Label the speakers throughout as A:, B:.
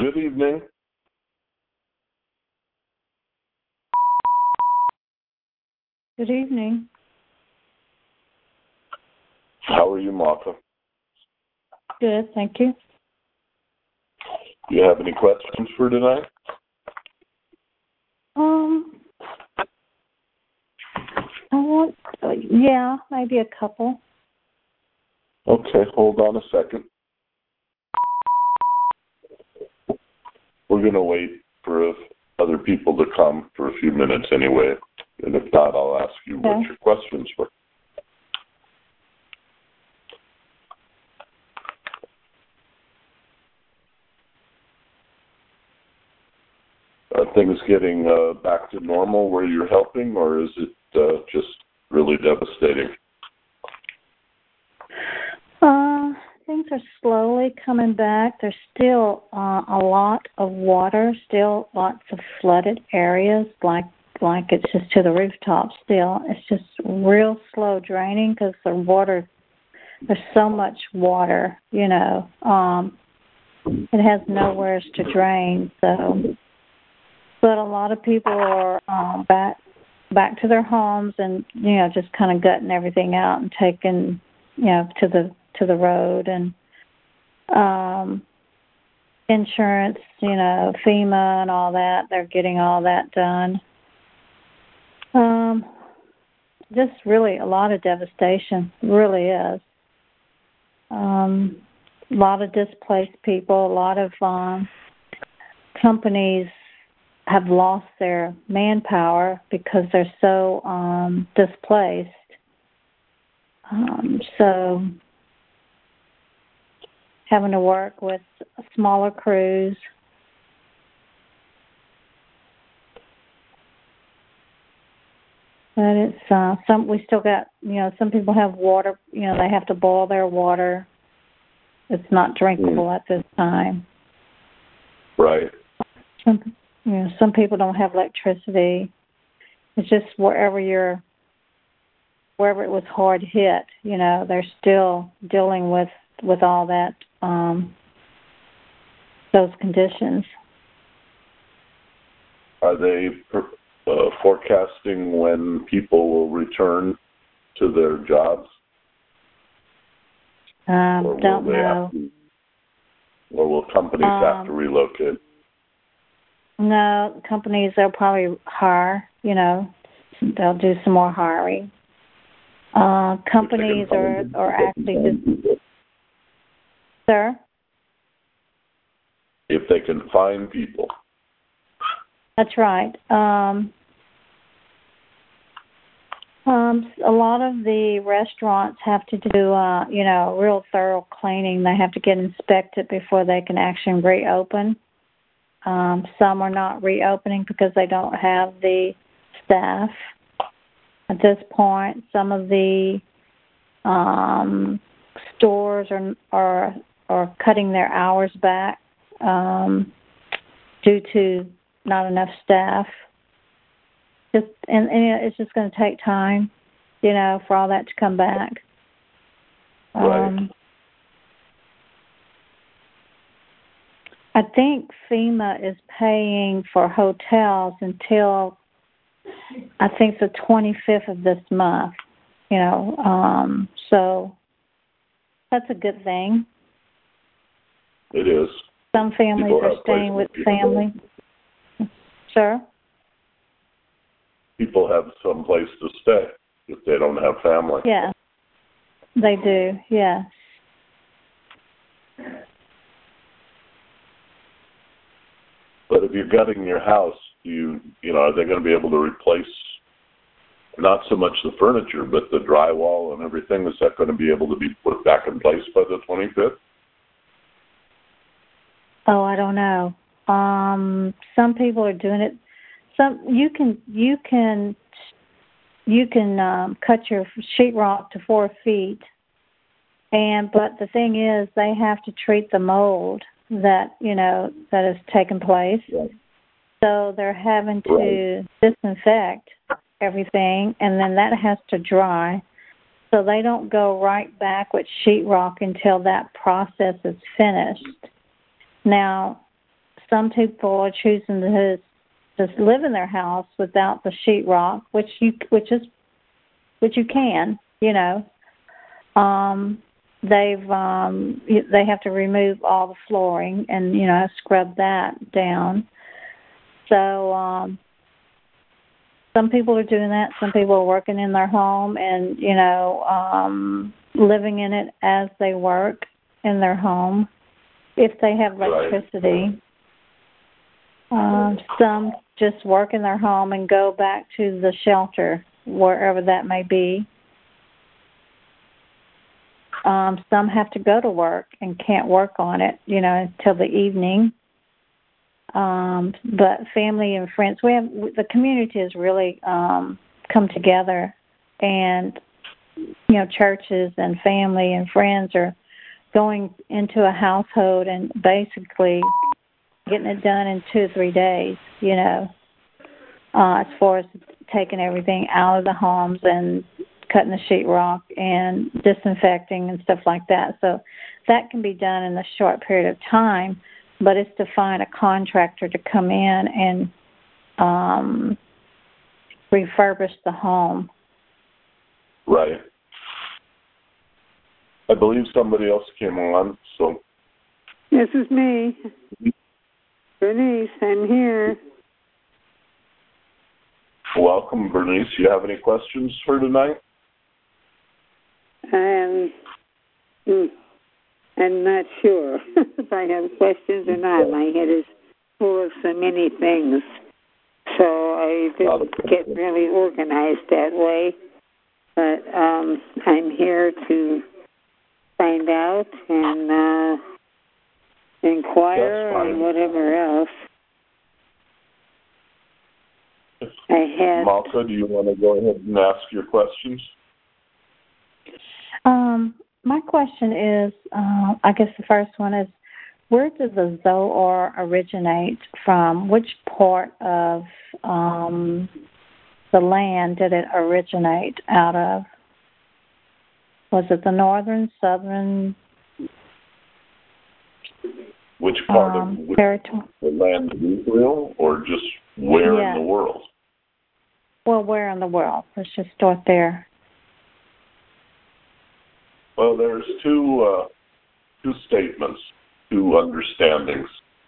A: Good evening.
B: Good evening.
A: How are you, Martha?
B: Good, thank you.
A: Do you have any questions for tonight?
B: Yeah, maybe a couple.
A: Okay, hold on a second. We're going to wait for other people to come for a few minutes anyway. And if not, I'll ask you what your questions were. Are things getting back to normal where you're helping, or is it just really devastating?
B: Things are slowly coming back. There's still a lot of water, still lots of flooded areas, like it's just to the rooftop still. It's just real slow draining because there's so much water, it has nowhere to drain. So, but a lot of people are back to their homes and, just kind of gutting everything out and taking, to the road, and insurance, FEMA and all that, they're getting all that done. Just really a lot of devastation, really is. A lot of displaced people, a lot of companies have lost their manpower because they're so displaced. So having to work with smaller crews. But it's we still got, some people have water, they have to boil their water. It's not drinkable at this time.
A: Right.
B: Some people don't have electricity. It's just wherever it was hard hit, they're still dealing with all that, those conditions.
A: Are they forecasting when people will return to their jobs?
B: Don't know.
A: Or will companies have to relocate?
B: No, companies, they'll probably hire, they'll do some more hiring. Companies are actually just... Sir?
A: If they can find people.
B: That's right. A lot of the restaurants have to do, real thorough cleaning. They have to get inspected before they can actually reopen. Some are not reopening because they don't have the staff at this point. Some of the stores are cutting their hours back due to not enough staff. And it's just going to take time, for all that to come back.
A: Right.
B: I think FEMA is paying for hotels until I think the 25th of this month. So that's a good thing.
A: It is.
B: Some families are staying with family. Sure.
A: People have some place to stay if they don't have family.
B: Yeah, they do, yeah.
A: But if you're gutting your house, are they going to be able to replace not so much the furniture, but the drywall and everything? Is that going to be able to be put back in place by the 25th?
B: Oh, I don't know. Some people are doing it. You can cut your sheetrock to 4 feet, but the thing is, they have to treat the mold that has taken place.
A: Right.
B: So they're having to disinfect everything, and then that has to dry. So they don't go right back with sheetrock until that process is finished. Now, some people are choosing to just live in their house without the sheetrock, which you can, you know. They have to remove all the flooring and, you know, scrub that down. So some people are doing that. Some people are working in their home and, you know, living in it as they work in their home if they have electricity. Some just work in their home and go back to the shelter, wherever that may be. Some have to go to work and can't work on it, you know, until the evening. But family and friends, the community has really come together, and, you know, churches and family and friends are going into a household and basically getting it done in 2 or 3 days, you know, as far as taking everything out of the homes and cutting the sheetrock and disinfecting and stuff like that. So that can be done in a short period of time, but it's to find a contractor to come in and refurbish the home.
A: Right. I believe somebody else came on, so.
C: This is me. Bernice, I'm here.
A: Welcome, Bernice. You have any questions for tonight?
C: I'm not sure if I have questions or not. My head is full of so many things. So I didn't get really organized that way. But I'm here to find out and inquire and whatever else.
A: Malka, do you want to go ahead and ask your questions?
B: My question is, I guess the first one is, where did the Zohar originate from? Which part of the land did it originate out of? Was it the northern, southern?
A: Which part of
B: territory?
A: The land of Israel, or just where in the world?
B: Well, where in the world? Let's just start there.
A: Well, there's two statements, two understandings.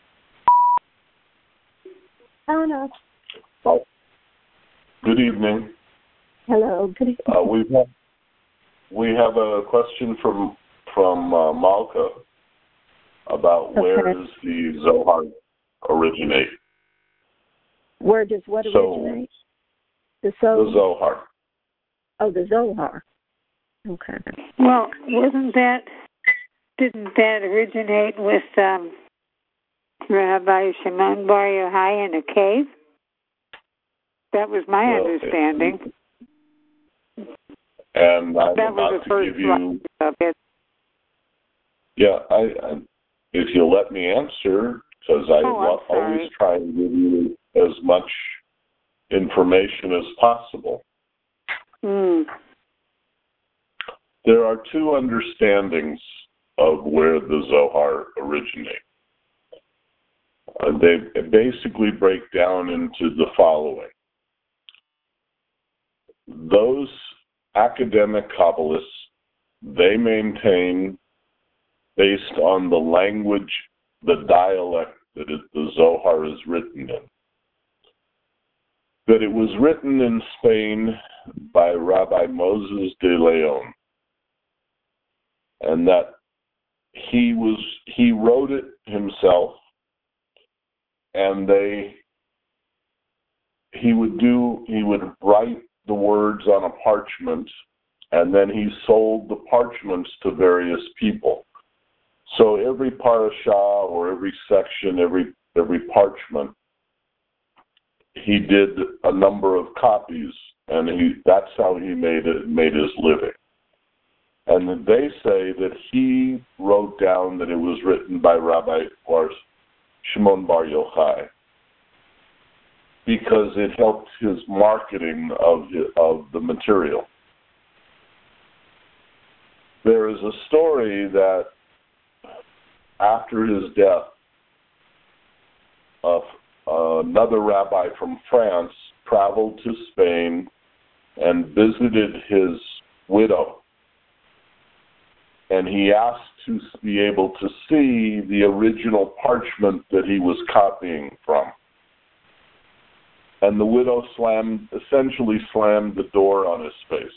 D: Hello.
A: Oh. Good evening.
D: Hello. Good evening.
A: We have a question from Malka about where does the Zohar originate?
D: Where does what originate? The
A: Zohar.
D: Oh, the Zohar. Okay.
C: Well, didn't that originate with Rabbi Shimon Bar Yochai in a cave? That was my understanding.
A: And I'm
C: that was
A: about
C: the first
A: to give you.
C: Of it.
A: Yeah, if you'll let me answer, because I always try and give you as much information as possible. There are two understandings of where the Zohar originate. They basically break down into the following. Those academic Kabbalists, they maintain, based on the language, the dialect that the Zohar is written in, that it was written in Spain by Rabbi Moses de Leon, and that he wrote it himself, and he would write the words on a parchment, and then he sold the parchments to various people. So every parasha or every section, every parchment, he did a number of copies, and that's how he made his living. And they say that he wrote down that it was written by Rabbi Shimon Bar Yochai because it helped his marketing of the material. There is a story that after his death, another rabbi from France traveled to Spain and visited his widow. And he asked to be able to see the original parchment that he was copying from. And the widow essentially slammed the door on his face.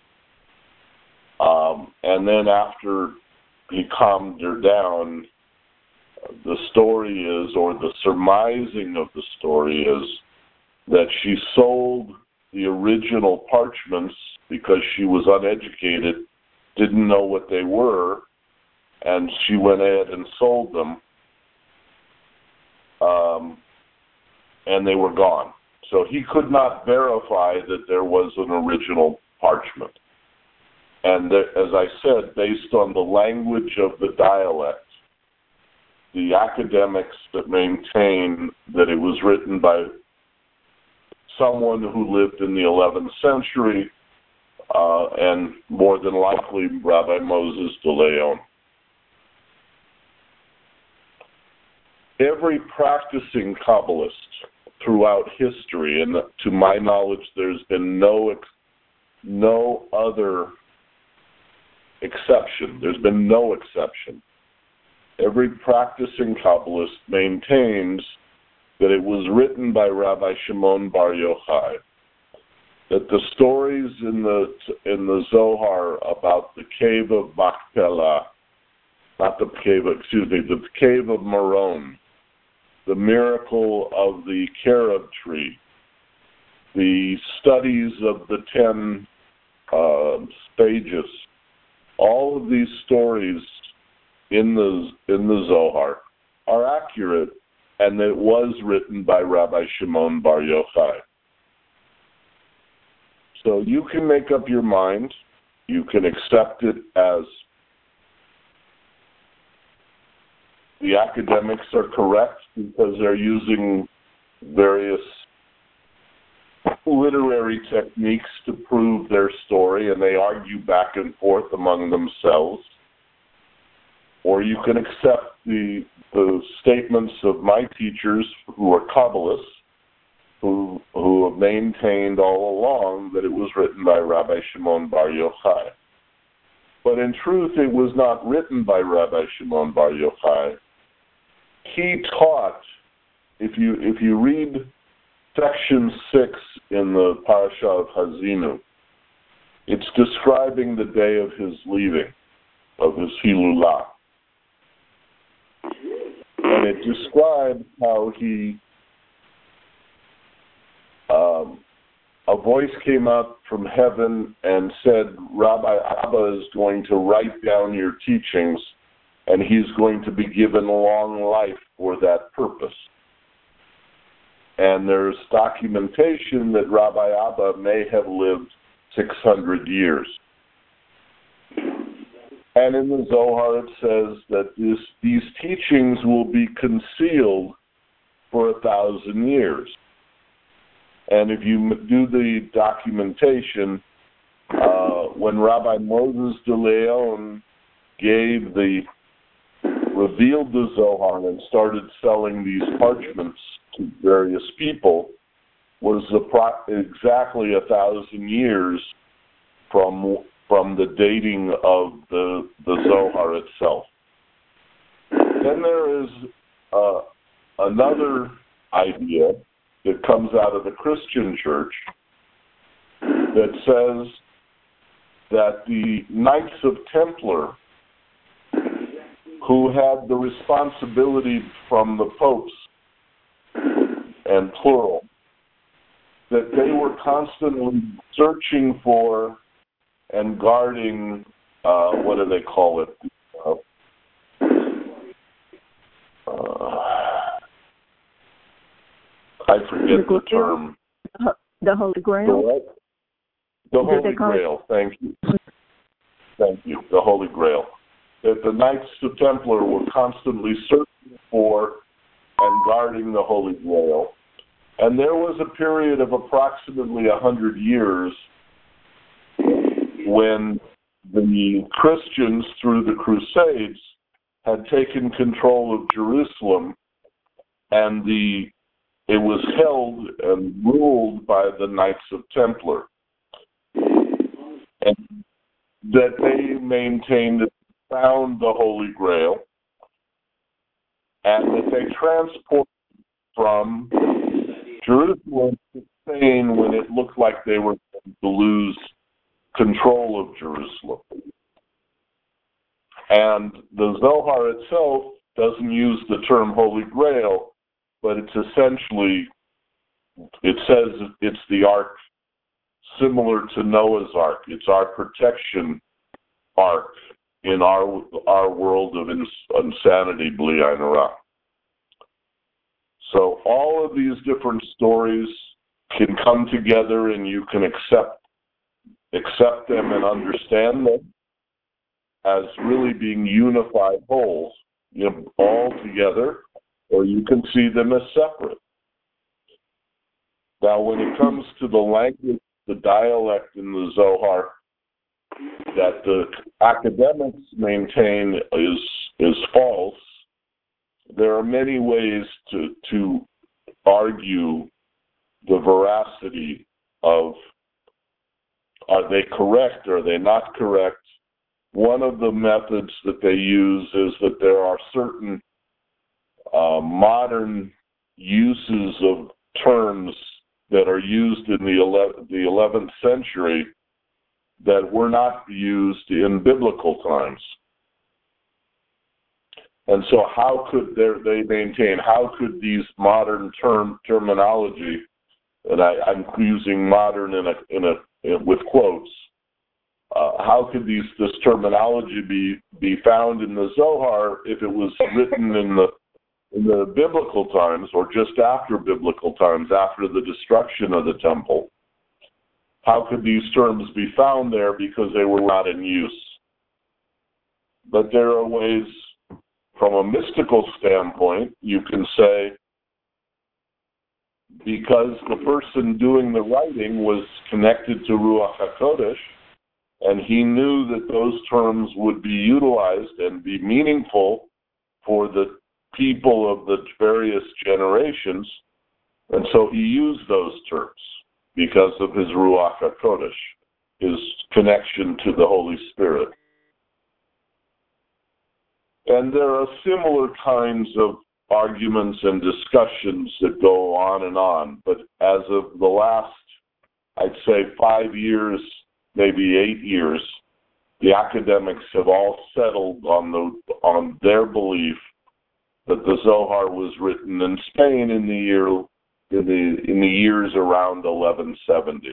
A: And then after he calmed her down, the story is, or the surmising of the story is, that she sold the original parchments because she was uneducated, didn't know what they were, and she went ahead and sold them, and they were gone. So he could not verify that there was an original parchment. And as I said, based on the language of the dialect, the academics that maintain that it was written by someone who lived in the 11th century, and more than likely Rabbi Moses de Leon. Every practicing Kabbalist throughout history, and to my knowledge there's been no other exception. There's been no exception. Every practicing Kabbalist maintains that it was written by Rabbi Shimon Bar Yochai, that the stories in the Zohar about the cave of Machpelah, the cave of Meron, the miracle of the carob tree, the studies of the 10 stages, all of these stories in the Zohar are accurate, and it was written by Rabbi Shimon Bar Yochai. So you can make up your mind. You can accept it as the academics are correct because they're using various literary techniques to prove their story, and they argue back and forth among themselves. Or you can accept the statements of my teachers who are Kabbalists, who have maintained all along that it was written by Rabbi Shimon Bar Yochai. But in truth, it was not written by Rabbi Shimon Bar Yochai. He taught, if you read section 6 in the Parasha of Hazinu, it's describing the day of his leaving, of his Hilulah. And it describes how a voice came out from heaven and said, Rabbi Abba is going to write down your teachings, and he's going to be given a long life for that purpose. And there's documentation that Rabbi Abba may have lived 600 years. And in the Zohar it says that these teachings will be concealed for 1,000 years. And if you do the documentation, when Rabbi Moses de Leon revealed the Zohar and started selling these parchments to various people, was exactly 1,000 years from the dating of the Zohar itself. Then there is another idea that comes out of the Christian church that says that the Knights of Templar, who had the responsibility from the popes, and plural, that they were constantly searching for and guarding, what do they call it? I forget the term.
D: The Holy Grail?
A: The Holy Grail, thank you. Thank you, the Holy Grail. That the Knights of Templar were constantly searching for and guarding the Holy Grail. And there was a period of approximately 100 years when the Christians, through the Crusades, had taken control of Jerusalem and it was held and ruled by the Knights of Templar, and that they maintained that they found the Holy Grail, and that they transported from Jerusalem to Spain when it looked like they were going to lose control of Jerusalem. And the Zohar itself doesn't use the term Holy Grail, but it's essentially, it says it's the ark similar to Noah's Ark. It's our protection ark in our world of insanity, Bli Ayin Hara. So all of these different stories can come together, and you can accept them and understand them as really being unified wholes, all together, or you can see them as separate. Now, when it comes to the language, the dialect in the Zohar that the academics maintain is false, there are many ways to argue the veracity of, are they correct, are they not correct. One of the methods that they use is that there are certain modern uses of terms that are used in the 11th century that were not used in biblical times. And so how could they maintain, how could these modern terminology, and I'm using modern with quotes, how could this terminology be found in the Zohar if it was written in the biblical times, or just after biblical times, after the destruction of the temple? How could these terms be found there because they were not in use? But there are ways, from a mystical standpoint, you can say, because the person doing the writing was connected to Ruach HaKodesh, and he knew that those terms would be utilized and be meaningful for the people of the various generations, and so he used those terms because of his Ruach HaKodesh, his connection to the Holy Spirit. And there are similar kinds of arguments and discussions that go on and on, but as of the last, I'd say 5 years, maybe 8 years, the academics have all settled on their belief that the Zohar was written in Spain in the years around 1170.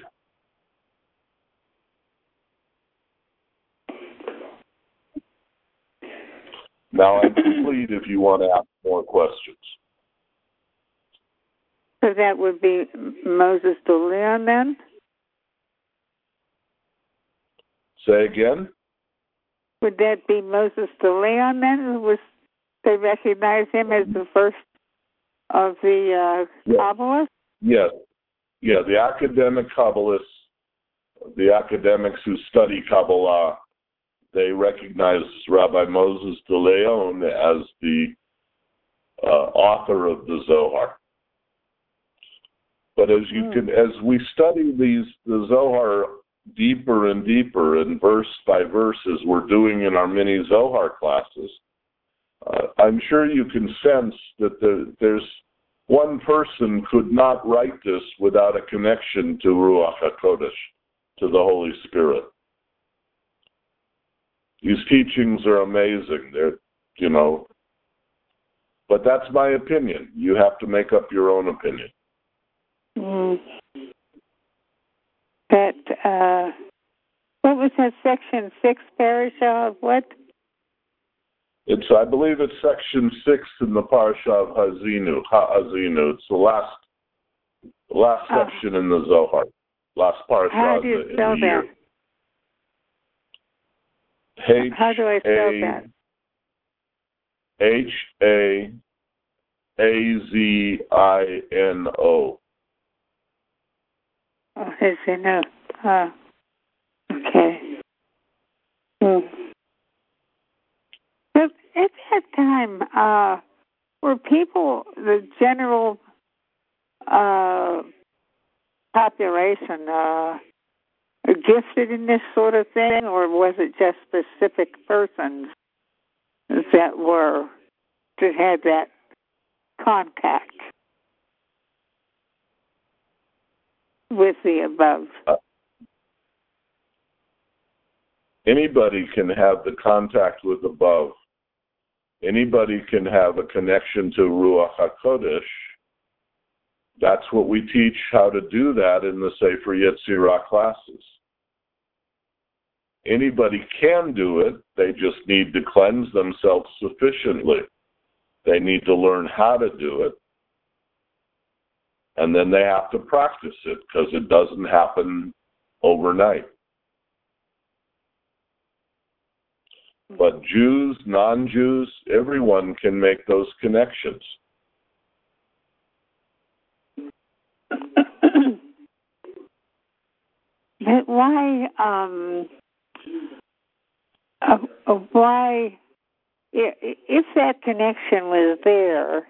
A: Now I'm complete if you want to ask more questions.
C: So that would be Moses de Leon then?
A: Say again?
C: Would that be Moses de Leon then? They recognize him as the first of the Kabbalists?
A: Yes. Yeah, the academic Kabbalists, the academics who study Kabbalah, they recognize Rabbi Moses de Leon as the author of the Zohar. But as we study the Zohar deeper and deeper, and verse by verse, as we're doing in our mini Zohar classes, I'm sure you can sense that there's one person could not write this without a connection to Ruach HaKodesh, to the Holy Spirit. These teachings are amazing. But that's my opinion. You have to make up your own opinion.
C: What was that section 6, parasha of what?
A: I believe it's section 6 in the parasha of Ha'azinu. It's the last section in the Zohar. Last parasha.
C: How do you spell that? How do I spell that?
A: Hazino.
C: Oh, Hazino. Okay. But at that time, were people, the general population, gifted in this sort of thing, or was it just specific persons that had that contact with the above?
A: Anybody can have the contact with above. Anybody can have a connection to Ruach HaKodesh. That's what we teach how to do that in the Sefer Yetzirah classes. Anybody can do it. They just need to cleanse themselves sufficiently. They need to learn how to do it. And then they have to practice it because it doesn't happen overnight. But Jews, non-Jews, everyone can make those connections.
C: But why, if that connection was there,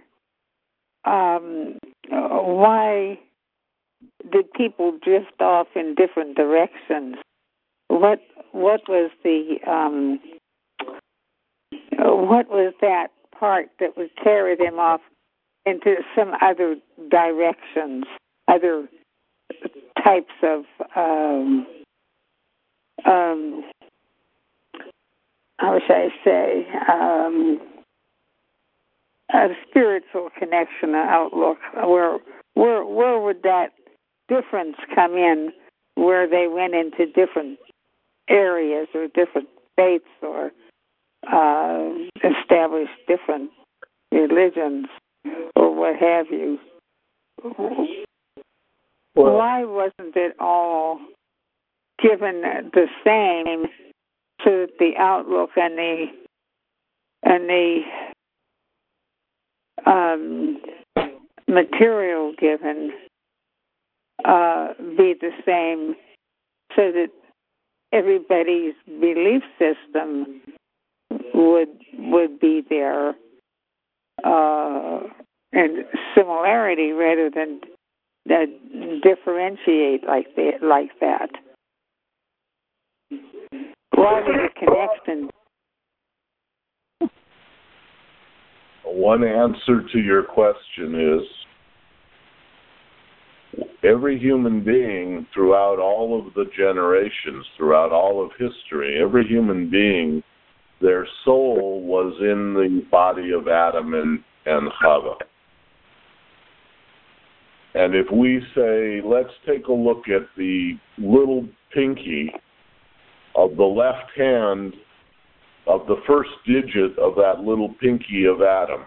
C: why did people drift off in different directions? What was that part that would carry them off into some other directions, other types of how should I say, a spiritual connection, outlook? Where would that difference come in, where they went into different areas or different faiths or established different religions or what have you?
A: Well,
C: why wasn't it all given the same, so that the outlook and the material given be the same, so that everybody's belief system would be there in similarity rather than differentiate like that? Why was the connection?
A: One answer to your question is every human being throughout all of the generations, throughout all of history, every human being, their soul was in the body of Adam and Chava. And if we say, let's take a look at the little pinky of the left hand of the first digit of that little pinky of Adam,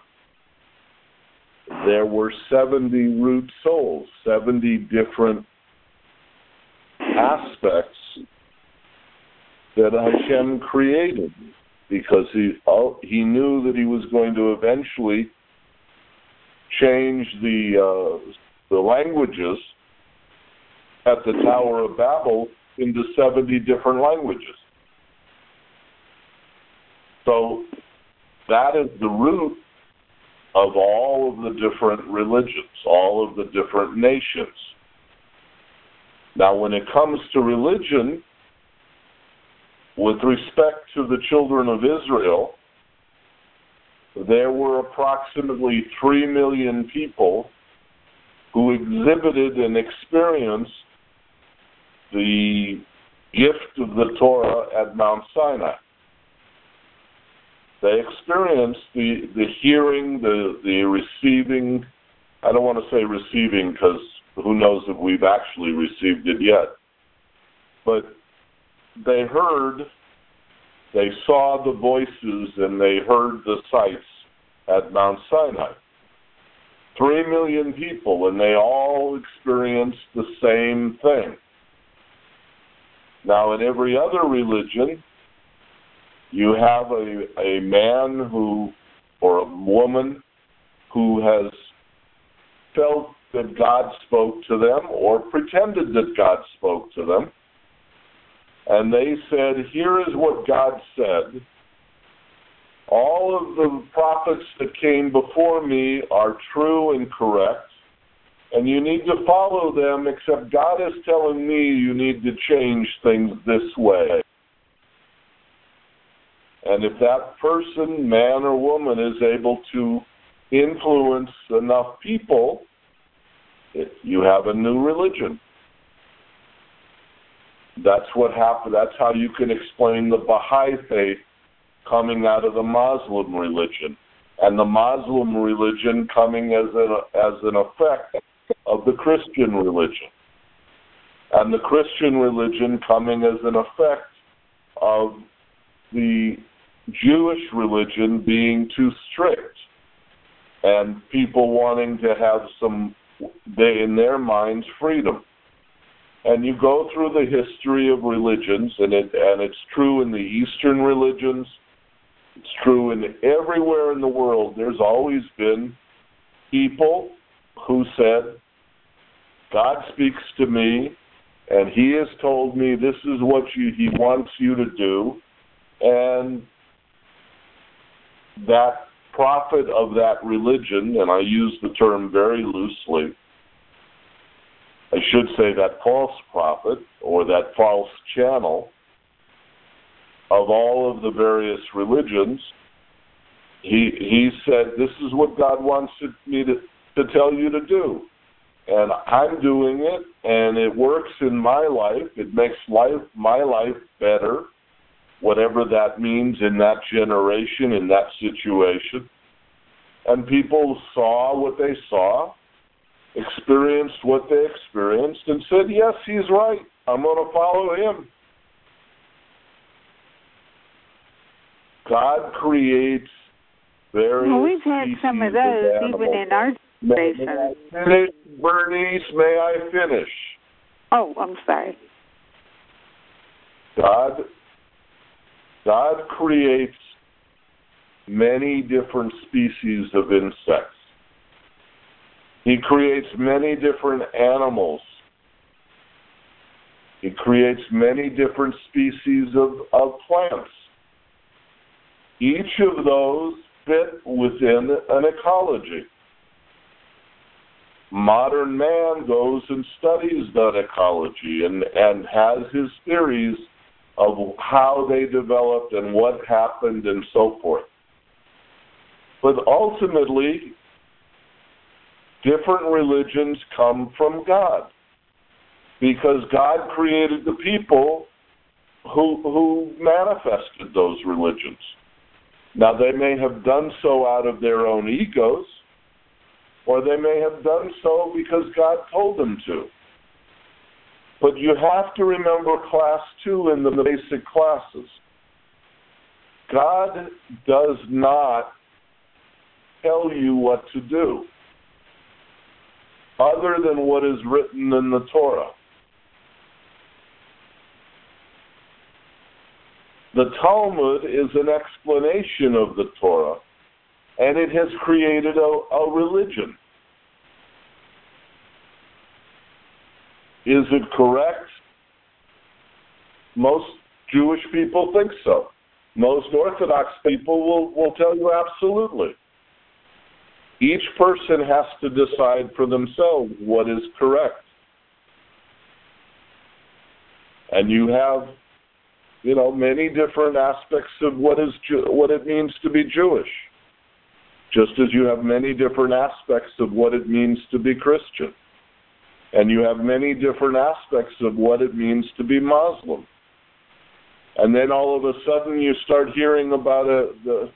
A: there were 70 root souls, 70 different aspects that Hashem created, because he knew that he was going to eventually change the languages at the Tower of Babel into 70 different languages. So that is the root of all of the different religions, all of the different nations. Now, when it comes to religion, with respect to the children of Israel, there were approximately 3 million people who exhibited and experienced the gift of the Torah at Mount Sinai. They experienced the hearing, the receiving. I don't want to say receiving because who knows if we've actually received it yet. But they heard, they saw the voices, and they heard the sights at Mount Sinai. 3 million people, and they all experienced the same thing. Now, in every other religion, you have a man who, or a woman who has felt that God spoke to them or pretended that God spoke to them. And they said, here is what God said. All of the prophets that came before me are true and correct, and you need to follow them, except God is telling me you need to change things this way. And if that person, man or woman, is able to influence enough people, you have a new religion. That's what happened. That's how you can explain the Baha'i faith coming out of the Muslim religion, and the Muslim religion coming as an effect of the Christian religion, and the Christian religion coming as an effect of the Jewish religion being too strict, and people wanting to have some, in their minds, freedom. And you go through the history of religions, and it's true in the Eastern religions, it's true in everywhere in the world. There's always been people who said, God speaks to me, and He has told me this is what He wants you to do, and that prophet of that religion, and I use the term very loosely, I should say that false prophet or that false channel of all of the various religions, he said, this is what God wants me to tell you to do. And I'm doing it, and it works in my life. It makes my life better, whatever that means in that generation, in that situation. And people saw what they saw, experienced what they experienced, and said, yes, he's right. I'm going to follow him. God creates various
C: we've had some of those even in our generation.
A: Bernice, may I finish?
C: Oh, I'm sorry.
A: God creates many different species of insects. He creates many different animals. He creates many different species of plants. Each of those fit within an ecology. Modern man goes and studies that ecology and has his theories of how they developed and what happened and so forth. But ultimately, different religions come from God, because God created the people who manifested those religions. Now, they may have done so out of their own egos, or they may have done so because God told them to. But you have to remember class 2 in the basic classes. God does not tell you what to do, other than what is written in the Torah. The Talmud is an explanation of the Torah, and it has created a religion. Is it correct? Most Jewish people think so. Most Orthodox people will tell you absolutely. Each person has to decide for themselves what is correct. And you have, many different aspects of what it means to be Jewish, just as you have many different aspects of what it means to be Christian. And you have many different aspects of what it means to be Muslim. And then all of a sudden you start hearing about the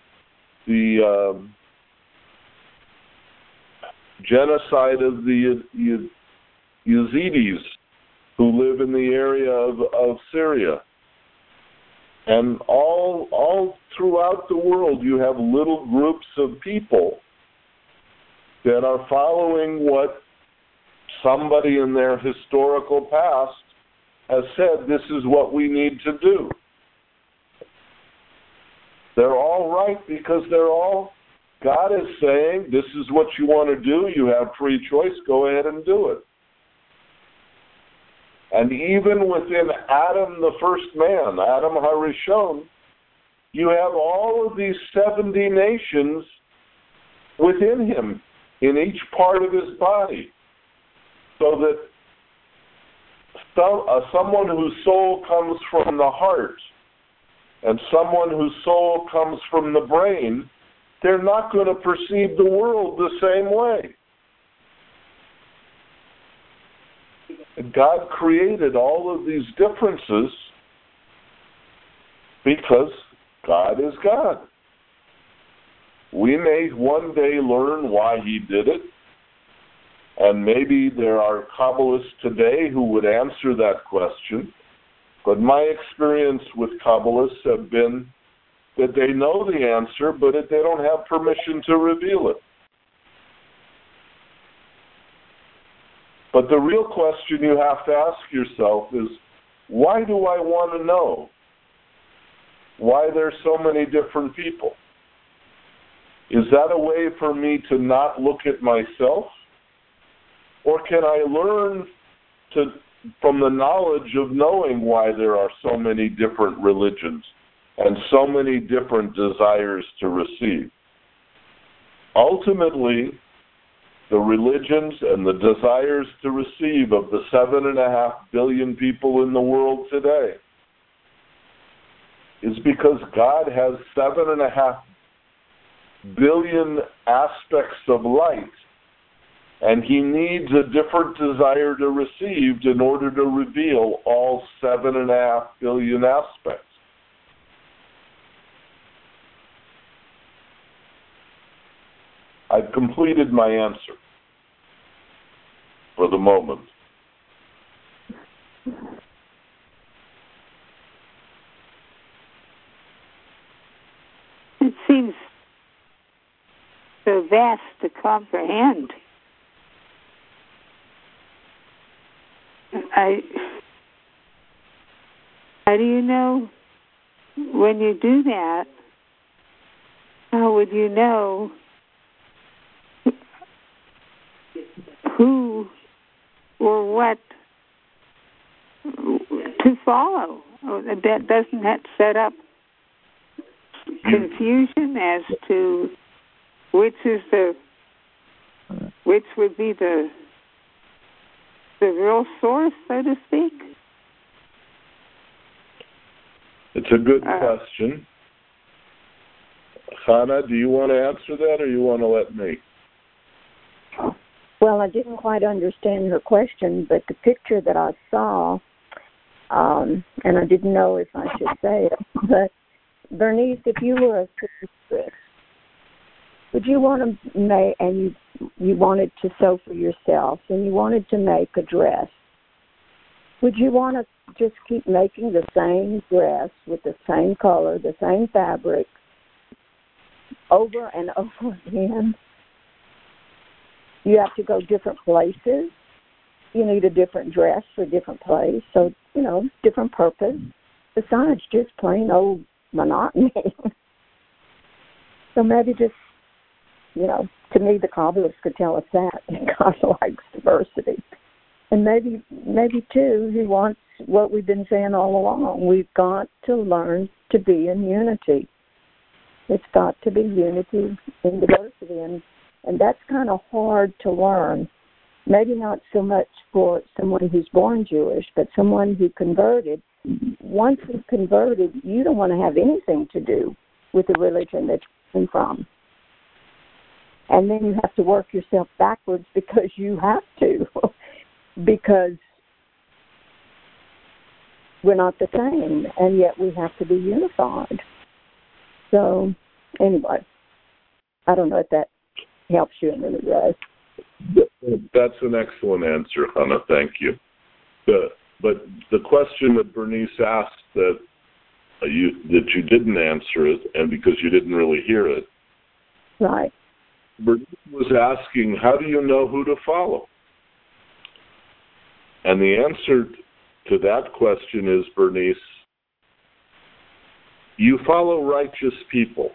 A: genocide of the Yazidis who live in the area of Syria. And all throughout the world you have little groups of people that are following what somebody in their historical past has said, this is what we need to do. They're all right because God is saying, this is what you want to do, you have free choice, go ahead and do it. And even within Adam, the first man, Adam HaRishon, you have all of these 70 nations within him in each part of his body. So that someone whose soul comes from the heart and someone whose soul comes from the brain, they're not going to perceive the world the same way. God created all of these differences because God is God. We may one day learn why he did it, and maybe there are Kabbalists today who would answer that question, but my experience with Kabbalists have been that they know the answer, but they don't have permission to reveal it. But the real question you have to ask yourself is, why do I want to know why there's so many different people? Is that a way for me to not look at myself? Or can I learn from the knowledge of knowing why there are so many different religions and so many different desires to receive? Ultimately, the religions and the desires to receive of the 7.5 billion people in the world today is because God has 7.5 billion aspects of light, and he needs a different desire to receive in order to reveal all 7.5 billion aspects. I've completed my answer for the moment.
C: It seems so vast to comprehend. How do you know when you do that? How would you know who or what to follow? Doesn't that set up confusion as to which would be the real source, so to speak?
A: It's a good question. Hannah, do you want to answer that, or you want to let me?
D: Well, I didn't quite understand her question, but the picture that I saw, and I didn't know if I should say it, but Bernice, if you were a seamstress, would you want to make, and you wanted to sew for yourself, and you wanted to make a dress, would you want to just keep making the same dress with the same color, the same fabric, over and over again? You have to go different places. You need a different dress for a different place. So, different purpose besides just plain old monotony. So maybe just, to me, the Kabbalists could tell us that. God likes diversity. And maybe, too, he wants what we've been saying all along. We've got to learn to be in unity. It's got to be unity in diversity. And that's kind of hard to learn. Maybe not so much for someone who's born Jewish, but someone who converted. Once you've converted, you don't want to have anything to do with the religion that you came from. And then you have to work yourself backwards because you have to, because we're not the same, and yet we have to be unified. So, anyway, I don't know if that helps you in any way.
A: That's an excellent answer, Hannah. Thank you. But the question that Bernice asked that you didn't answer it, and because you didn't really hear it,
D: right?
A: Bernice was asking, how do you know who to follow? And the answer to that question is, Bernice, you follow righteous people.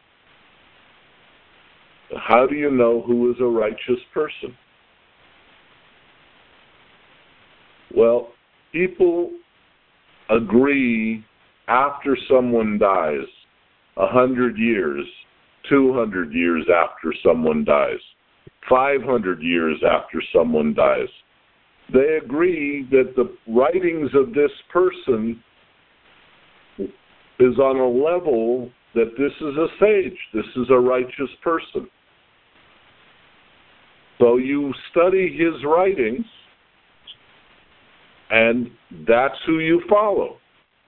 A: How do you know who is a righteous person? Well, people agree after someone dies 100 years, 200 years after someone dies, 500 years after someone dies. They agree that the writings of this person is on a level that this is a sage, this is a righteous person. So you study his writings, and that's who you follow.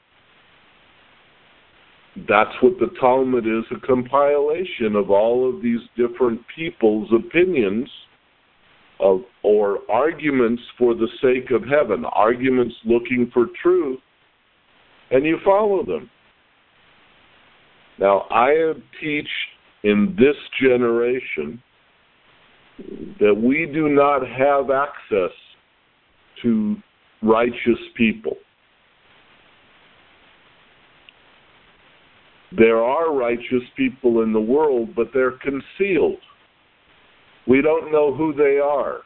A: That's what the Talmud is, a compilation of all of these different people's opinions or arguments for the sake of heaven, arguments looking for truth, and you follow them. Now, I teach in this generation that we do not have access to righteous people. There are righteous people in the world, but they're concealed. We don't know who they are.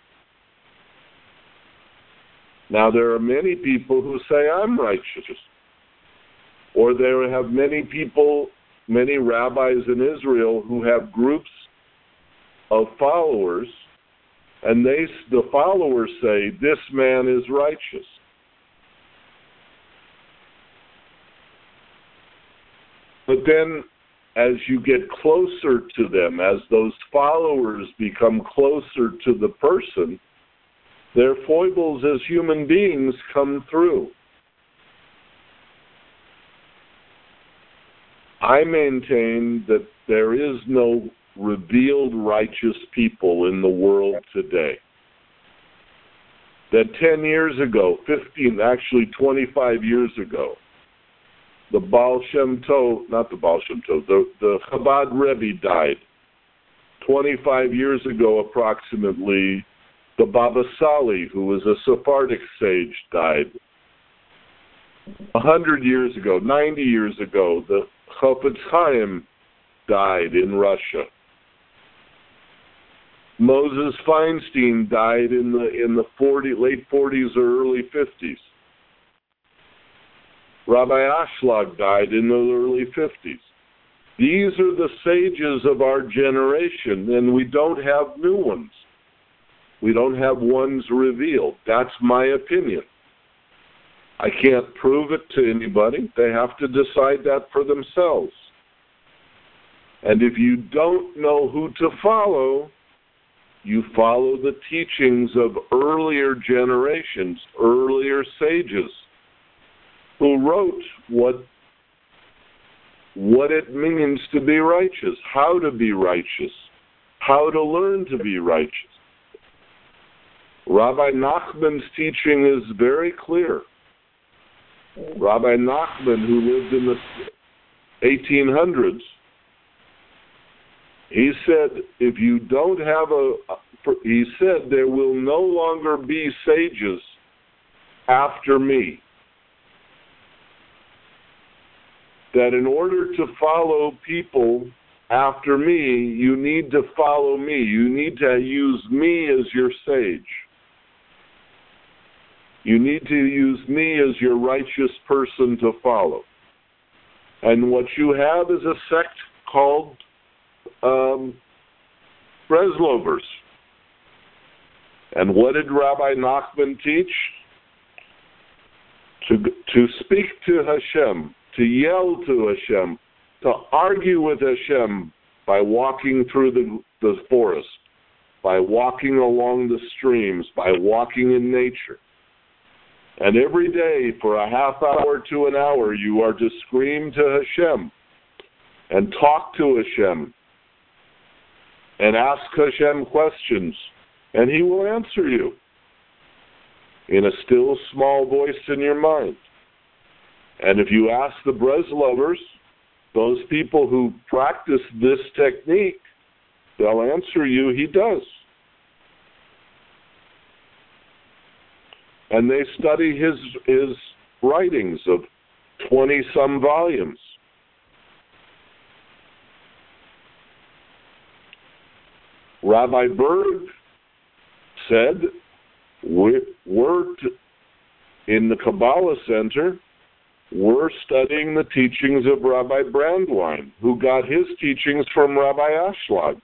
A: Now, there are many people who say, I'm righteous. Or there have many people, many rabbis in Israel who have groups of followers, and the followers say, this man is righteous. But then, as you get closer to them, as those followers become closer to the person, their foibles as human beings come through. I maintain that there is no revealed righteous people in the world today. That 10 years ago, 25 years ago, the Baal Shem Tov, not the Baal Shem Tov, the Chabad Rebbe died. 25 years ago, approximately, the Baba Sali, who was a Sephardic sage, died. 100 years ago, 90 years ago, the Chofetz Chaim died in Russia. Moses Feinstein died in the late 40s or early 50s. Rabbi Ashlag died in the early 50s. These are the sages of our generation, and we don't have new ones. We don't have ones revealed. That's my opinion. I can't prove it to anybody. They have to decide that for themselves. And if you don't know who to follow, you follow the teachings of earlier generations, earlier sages, who wrote what it means to be righteous, how to be righteous, how to learn to be righteous. Rabbi Nachman's teaching is very clear. Rabbi Nachman, who lived in the 1800s, he said, if you don't have he said, there will no longer be sages after me. That in order to follow people after me, you need to follow me. You need to use me as your sage. You need to use me as your righteous person to follow. And what you have is a sect called Breslovers. And what did Rabbi Nachman teach? To speak to Hashem, to yell to Hashem, to argue with Hashem by walking through the forest, by walking along the streams, by walking in nature. And every day for a half hour to an hour, you are to scream to Hashem and talk to Hashem and ask Hashem questions, and He will answer you in a still small voice in your mind. And if you ask the Breslovers, those people who practice this technique, they'll answer you, He does. And they study his writings of 20-some volumes. Rabbi Berg said, worked in the Kabbalah Center we're studying the teachings of Rabbi Brandwein, who got his teachings from Rabbi Ashlag.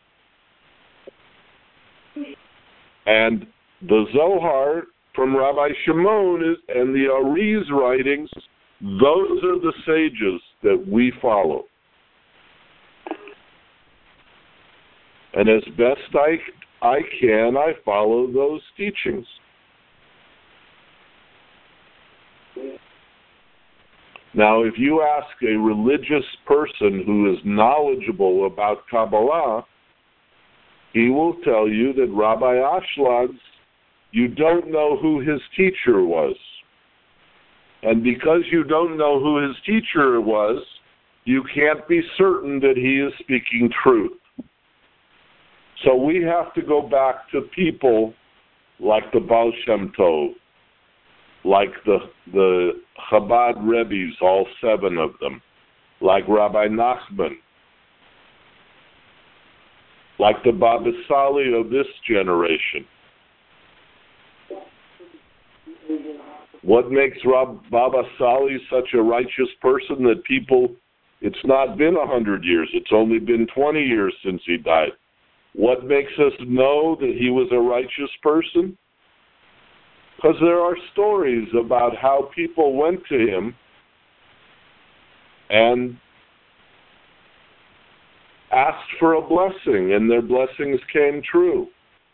A: And the Zohar from Rabbi Shimon and the Ari's writings, those are the sages that we follow. And as best I can, I follow those teachings. Now, if you ask a religious person who is knowledgeable about Kabbalah, he will tell you that Rabbi Ashlag's, you don't know who his teacher was. And because you don't know who his teacher was, you can't be certain that he is speaking truth. So we have to go back to people like the Baal Shem Tov, like the Chabad Rebbes, all 7 of them, like Rabbi Nachman, like the Baba Sali of this generation. What makes Baba Sali such a righteous person that people, it's not been 100 years, it's only been 20 years since he died. What makes us know that he was a righteous person? Because there are stories about how people went to him and asked for a blessing, and their blessings came true.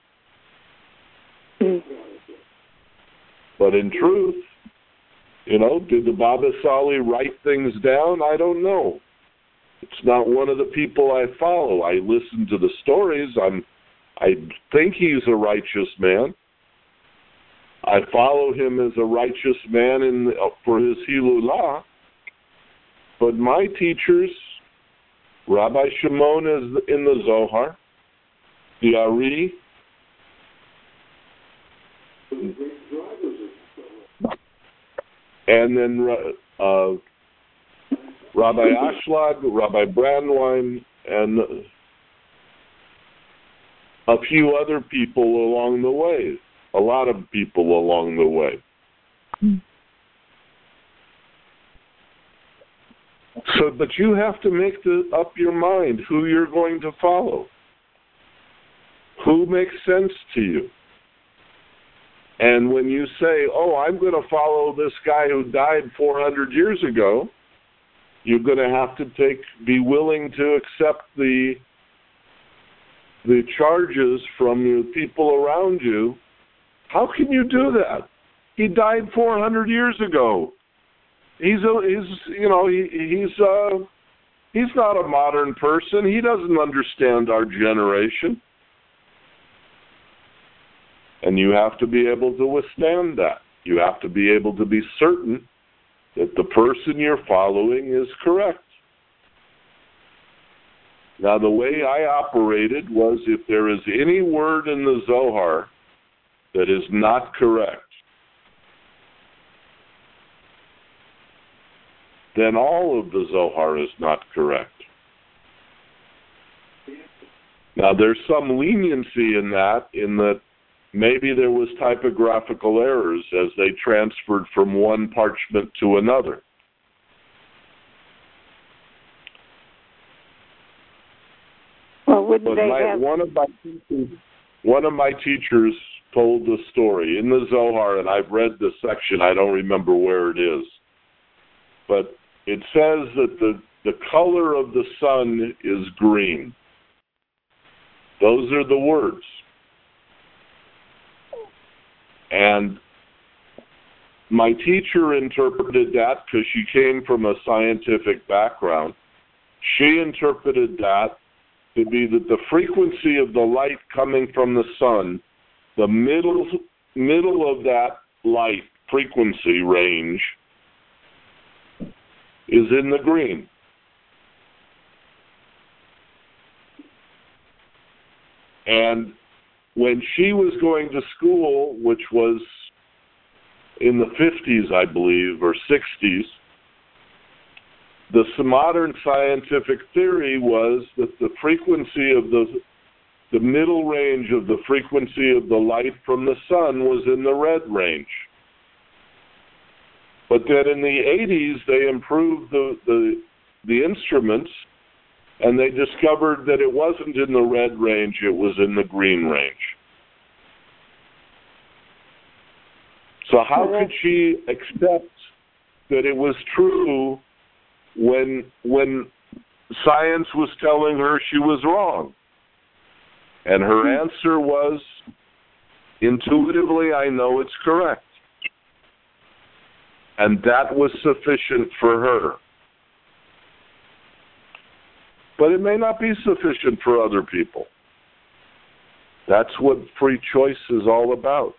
A: But in truth, did the Baba Sali write things down? I don't know. It's not one of the people I follow. I listen to the stories. I think he's a righteous man. I follow him as a righteous man for his Hilulah. But my teachers, Rabbi Shimon is in the Zohar, the Ari, and then Rabbi Ashlag, Rabbi Brandwein, and a few other people along the way, a lot of people along the way. So, but you have to make up your mind who you're going to follow. Who makes sense to you? And when you say, I'm going to follow this guy who died 400 years ago, you're going to have to be willing to accept the charges from the people around you. How can you do that? He died 400 years ago. He's not a modern person. He doesn't understand our generation. And you have to be able to withstand that. You have to be able to be certain that the person you're following is correct. Now, the way I operated was if there is any word in the Zohar that is not correct, then all of the Zohar is not correct. Now, there's some leniency in that maybe there was typographical errors as they transferred from one parchment to another.
C: Well, wouldn't
A: one of my teachers told the story in the Zohar, and I've read the section, I don't remember where it is, but it says that the color of the sun is green. Those are the words. And my teacher interpreted that because she came from a scientific background. She interpreted that to be that the frequency of the light coming from the sun, the middle of that light frequency range is in the green. And when she was going to school, which was in the 50s, I believe, or 60s, the modern scientific theory was that the frequency of the middle range of the frequency of the light from the sun was in the red range. But then in the 80s, they improved the instruments, and they discovered that it wasn't in the red range, it was in the green range. So how could she accept that it was true when science was telling her she was wrong? And her answer was, intuitively, I know it's correct. And that was sufficient for her. But it may not be sufficient for other people. That's what free choice is all about.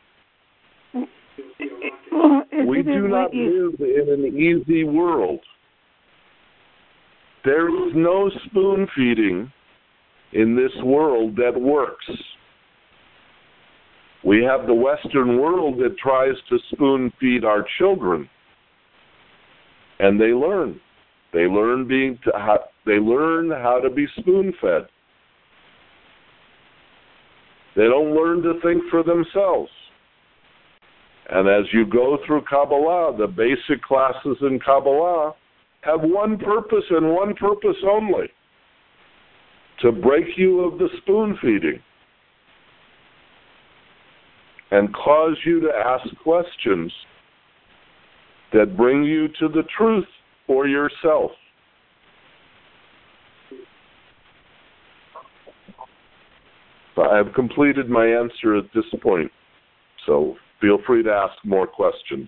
A: We do not live in an easy world. There is no spoon feeding in this world that works. We have the Western world that tries to spoon feed our children, and they learn. They learn how to be spoon fed. They don't learn to think for themselves. And as you go through Kabbalah, the basic classes in Kabbalah have one purpose and one purpose only: to break you of the spoon feeding and cause you to ask questions that bring you to the truth for yourself. So I have completed my answer at this point, so feel free to ask more questions.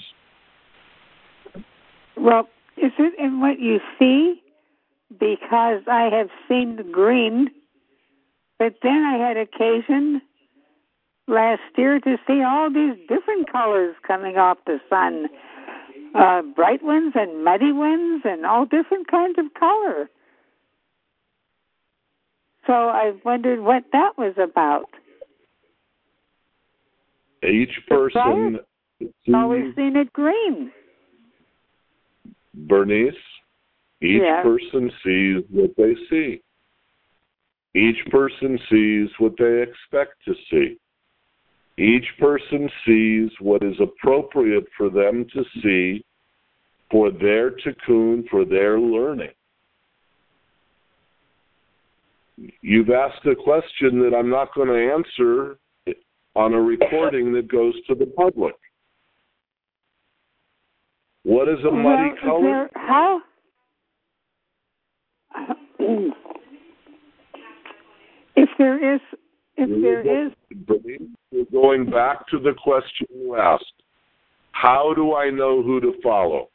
C: Well, is it in what you see? Because I have seen the green, but then I had occasion last year to see all these different colors coming off the sun. Bright ones and muddy ones and all different kinds of color. So I wondered what that was about.
A: Each person...
C: I've always seen it green.
A: Bernice, each person sees what they see. Each person sees what they expect to see. Each person sees what is appropriate for them to see for their tikkun, for their learning. You've asked a question that I'm not going to answer on a recording that goes to the public. What is a muddy color?
C: How? If there is...
A: We're going back to the question you asked. How do I know who to follow?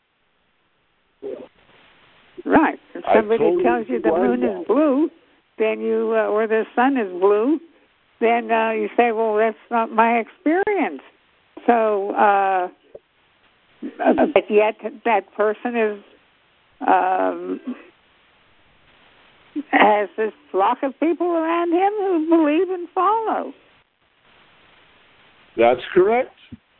C: Right. If somebody tells you the moon is blue, then you, or the sun is blue, then you say, well, that's not my experience. So, but yet that person is has this flock of people around him who believe and follow.
A: That's correct.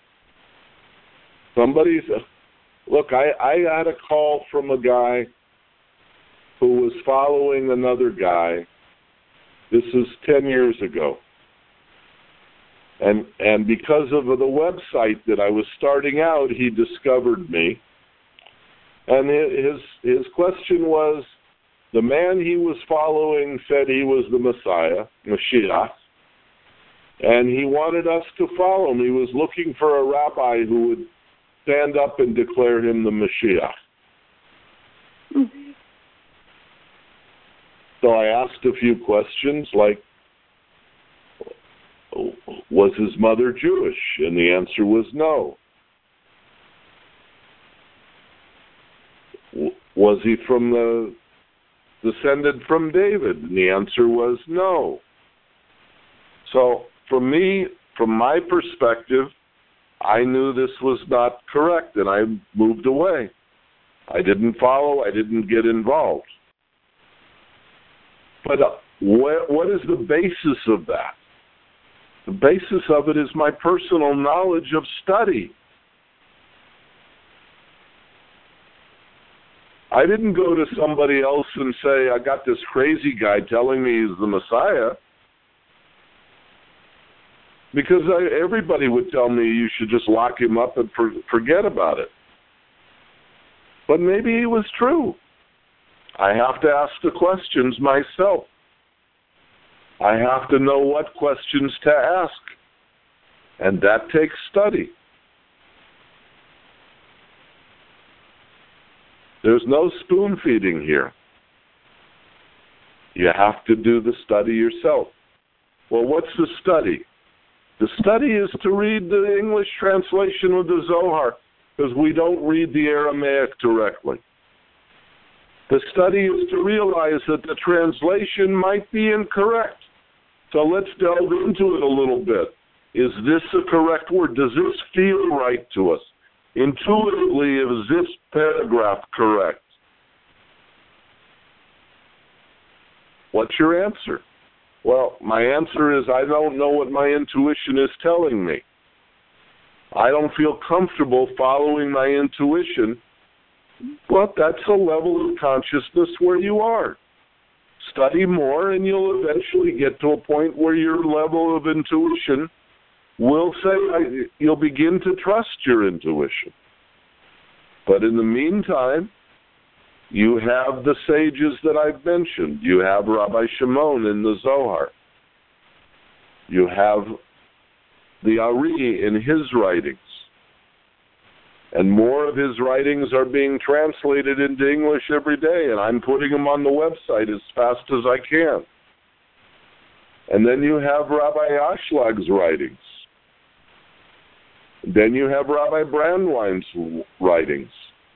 A: Look, I had a call from a guy who was following another guy. This is 10 years ago. And because of the website that I was starting out, he discovered me. And his question was, the man he was following said he was the Messiah, Mashiach, and he wanted us to follow him. He was looking for a rabbi who would stand up and declare him the Mashiach. Mm-hmm. So I asked a few questions like, was his mother Jewish? And the answer was no. Was he descended from David? And the answer was no. So for me, from my perspective, I knew this was not correct, and I moved away. I didn't follow. I didn't get involved. But what is the basis of that? The basis of it is my personal knowledge of study. I didn't go to somebody else and say, I got this crazy guy telling me he's the Messiah. Because everybody would tell me you should just lock him up and forget about it. But maybe he was true. I have to ask the questions myself. I have to know what questions to ask. And that takes study. There's no spoon feeding here. You have to do the study yourself. Well, what's the study? The study is to read the English translation of the Zohar, because we don't read the Aramaic directly. The study is to realize that the translation might be incorrect. So let's delve into it a little bit. Is this a correct word? Does this feel right to us? Intuitively, is this paragraph correct? What's your answer? Well, my answer is I don't know what my intuition is telling me. I don't feel comfortable following my intuition, but that's a level of consciousness where you are. Study more and you'll eventually get to a point where your level of intuition will say, you'll begin to trust your intuition. But in the meantime, you have the sages that I've mentioned. You have Rabbi Shimon in the Zohar. You have the Ari in his writings. And more of his writings are being translated into English every day, and I'm putting them on the website as fast as I can. And then you have Rabbi Ashleg's writings. Then you have Rabbi Brandwein's writings.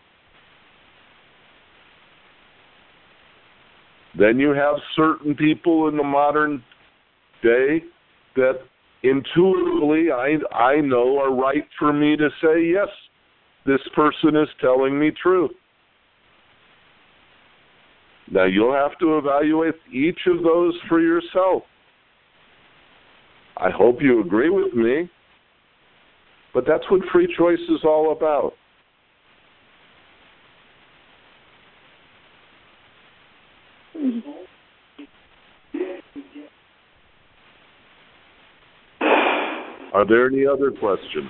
A: Then you have certain people in the modern day that intuitively I know are right for me to say, yes, this person is telling me truth. Now you'll have to evaluate each of those for yourself. I hope you agree with me, but that's what free choice is all about. Are there any other questions?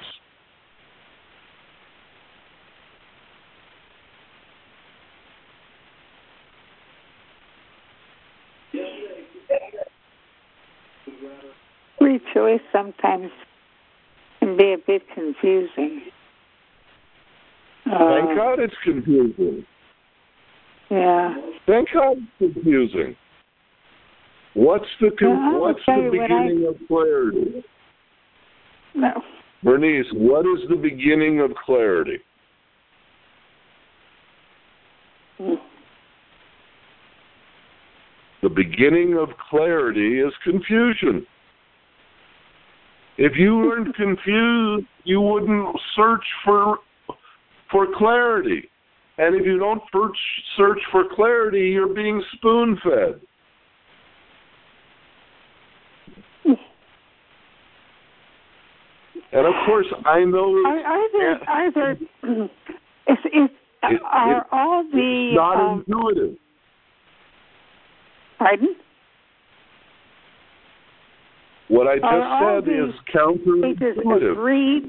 C: Free choice sometimes can be a bit confusing.
A: Thank God it's confusing.
C: Yeah.
A: Thank God it's confusing. What's the beginning of clarity?
C: No.
A: Bernice, what is the beginning of clarity? The beginning of clarity is confusion. If you weren't confused, you wouldn't search for clarity. And if you don't search for clarity, you're being spoon-fed. And of course, I know.
C: Are all the
A: it's not intuitive.
C: Pardon?
A: What I just said is counterintuitive.
C: Agreed,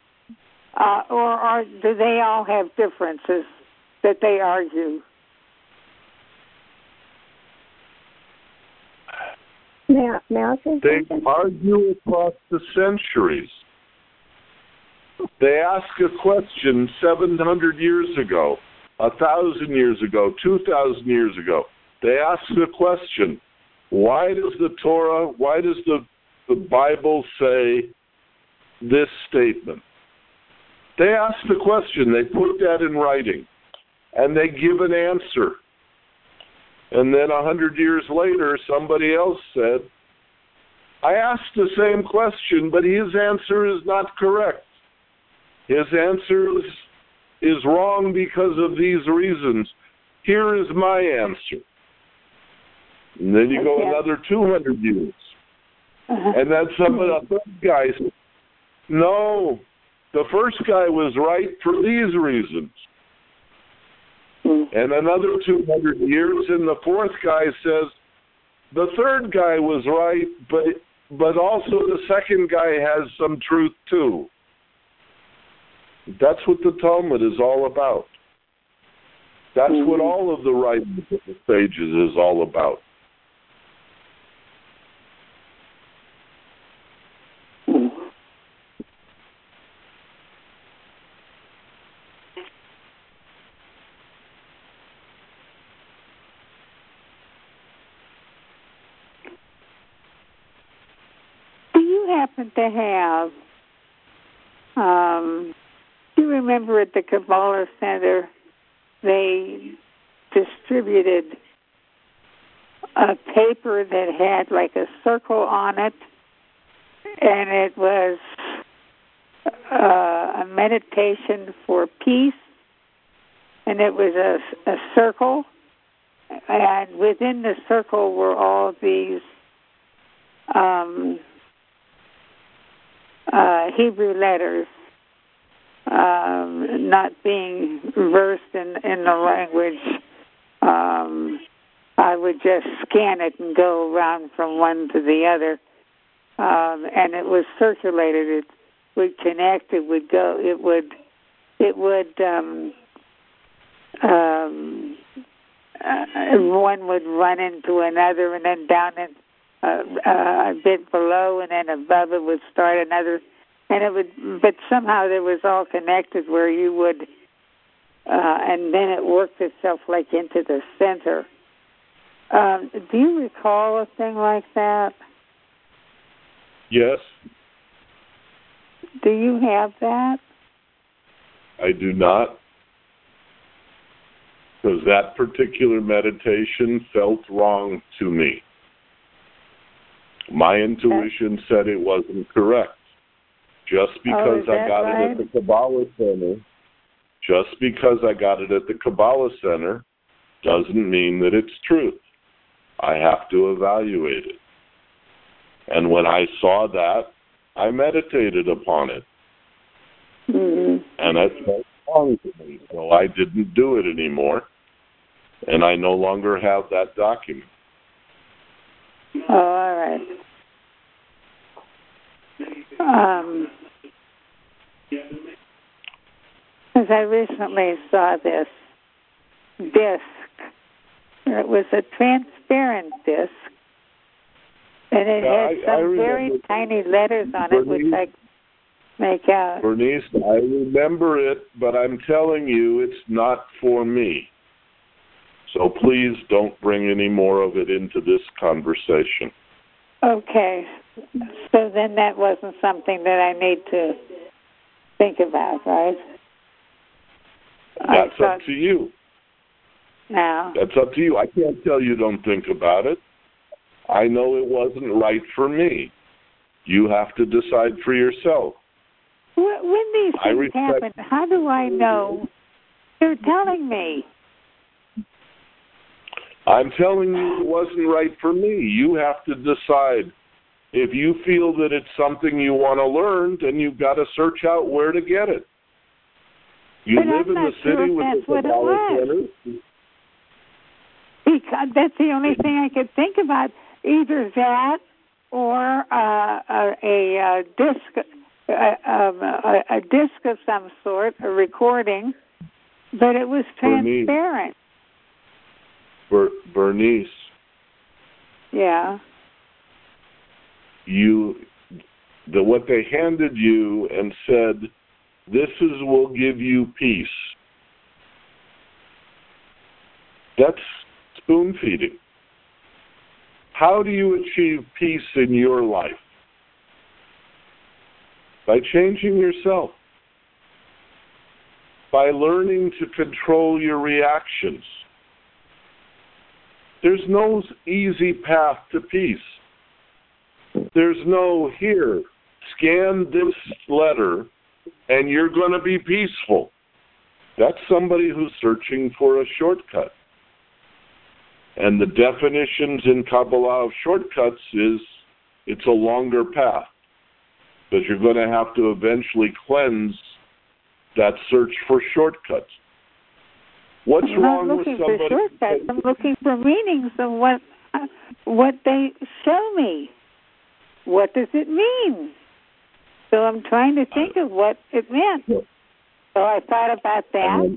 C: or do they all have differences that they argue?
D: May I say
A: they
D: something?
A: argue across the centuries. They ask a question 700 years ago, 1,000 years ago, 2,000 years ago. They ask the question, why does the Bible say this statement? They ask the question, they put that in writing, and they give an answer. And then 100 years later, somebody else said, I asked the same question, but his answer is not correct. His answer is wrong because of these reasons. Here is my answer. And then you go another 200 years. And then a third guy says, no, the first guy was right for these reasons. And another 200 years, and the fourth guy says, the third guy was right, but also the second guy has some truth too. That's what the Talmud is all about. That's what all of the writing of the sages is all about.
C: Do you happen to have, do you remember at the Kabbalah Center, they distributed a paper that had like a circle on it, and it was a meditation for peace, and it was a circle, and within the circle were all these Hebrew letters, not being versed in the language. I would just scan it and go around from one to the other, and it was circulated. It would connect. It would go. It would. One would run into another, and then down in a bit below, and then above it would start another, and it would. But somehow it was all connected, where you would, and then it worked itself like into the center. Do you recall a thing like that?
A: Yes.
C: Do you have that?
A: I do not, because that particular meditation felt wrong to me. My intuition said it wasn't correct. Just because I got it at the Kabbalah Center, doesn't mean that it's truth. I have to evaluate it. And when I saw that, I meditated upon it.
C: Mm-hmm.
A: And it felt wrong to me, so I didn't do it anymore. And I no longer have that document.
C: Oh, all right. Because I recently saw this disc. It was a transparent disc, and it had some very tiny letters on it, which I make out.
A: Bernice, I remember it, but I'm telling you, it's not for me. So please don't bring any more of it into this conversation.
C: Okay. So then that wasn't something that I need to think about, right?
A: That's up to you.
C: No.
A: That's up to you. I can't tell you don't think about it. I know it wasn't right for me. You have to decide for yourself.
C: When these things happen, how do I know? You're telling me.
A: I'm telling you it wasn't right for me. You have to decide. If you feel that it's something you want to learn, then you've got to search out where to get it. You live in the city with the Kabbalah Center.
C: Because that's the only thing I could think about. Either that or a disc, a disc of some sort, a recording, but it was transparent.
A: Bernice.
C: Yeah.
A: What they handed you and said, will give you peace. That's spoon feeding. How do you achieve peace in your life? By changing yourself. By learning to control your reactions. There's no easy path to peace. There's no, here, scan this letter and you're going to be peaceful. That's somebody who's searching for a shortcut. And the definitions in Kabbalah of shortcuts is it's a longer path. Because you're going to have to eventually cleanse that search for shortcuts. What's wrong with somebody?
C: I'm not looking for shortcuts. I'm looking for meanings of what they show me. What does it mean? So I'm trying to think of what it meant. So I thought about that,